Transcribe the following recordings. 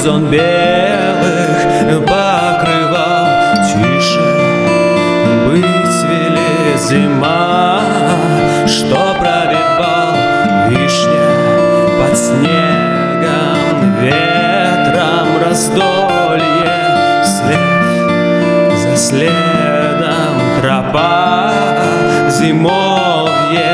горизонт белых покрывал. Тише быть вели зима, что правит бал. Вишня под снегом, ветром раздолье, след за следом тропа зимовье.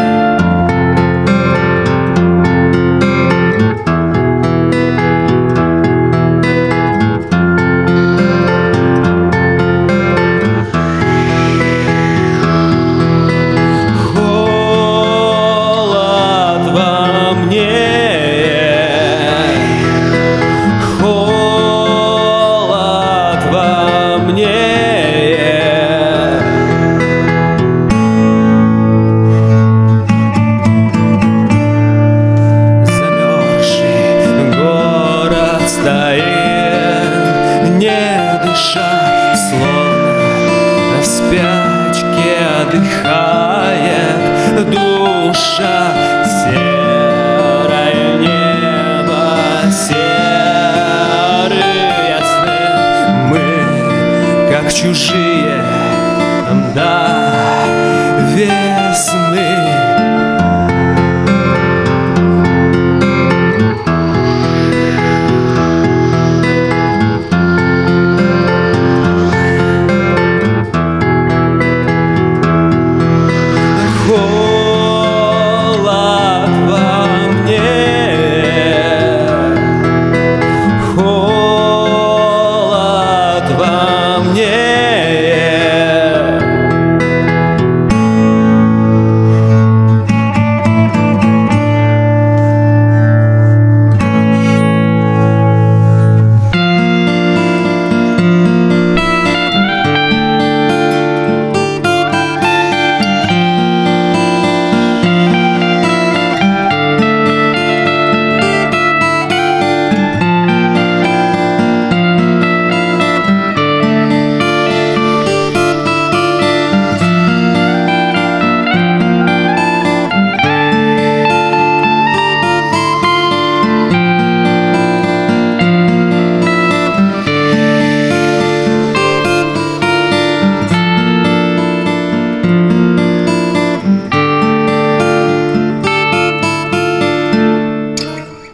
Не дыша, словно в спячке отдыхает душа. Серое небо, серые сны, мы как чужие.